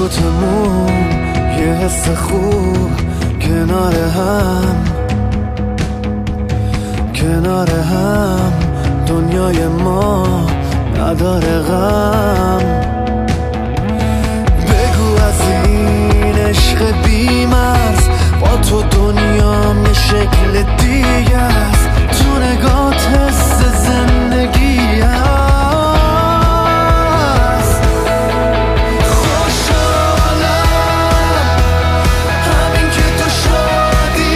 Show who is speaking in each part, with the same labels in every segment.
Speaker 1: سکوتمون یه حس خوب کنار هم دنیای ما نداره غم. بگو از این عشق بی‌مرز با تو دنیام یه شکل دیگه است، تو نگات حس زندگی هست. خوشحالم همین که تو شادی،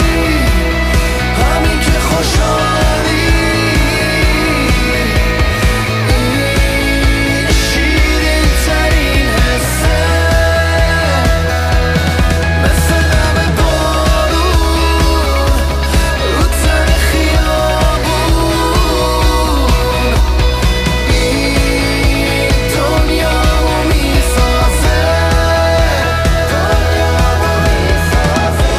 Speaker 1: همین که خوشحالی، این شیرین ترین حسه، مثل دم بارون رو تن خیابون، این دنیامو میسازه، دنیامو میسازه.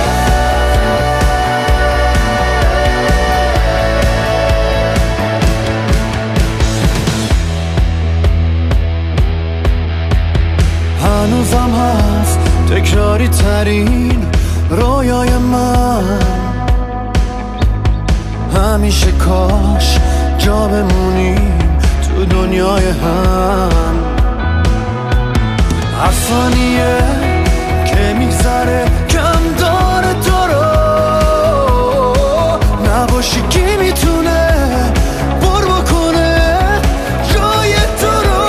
Speaker 1: هنوزم هست تکراری ترین رویای من، همیشه کاش جا بمونیم تو دنیای هم. هر ثانیه که میگذره کم داره تو رو، نباشی کی میتونه پر بکنه جای تو رو.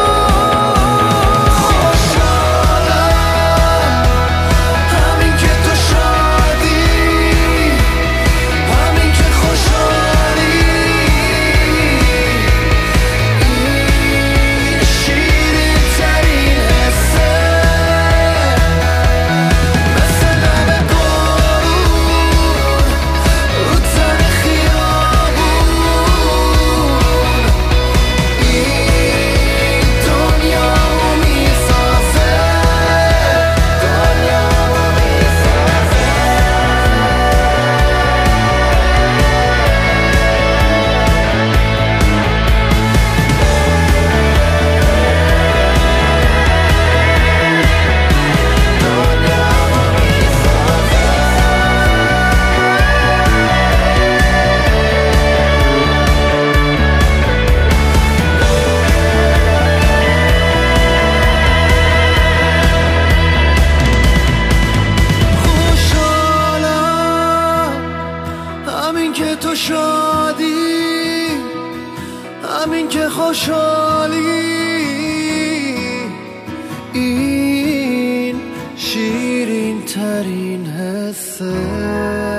Speaker 1: خوشحالم همین که تو شادی، همین که خوشحالی، این شیرین ترین حسه، مثل دم بارون رو تن خیابون، این دنیامو میسازه، دنیامو میسازه. خوشحالم همین که تو شادی، همین که خوشحالی، این شیرین ترین حسه.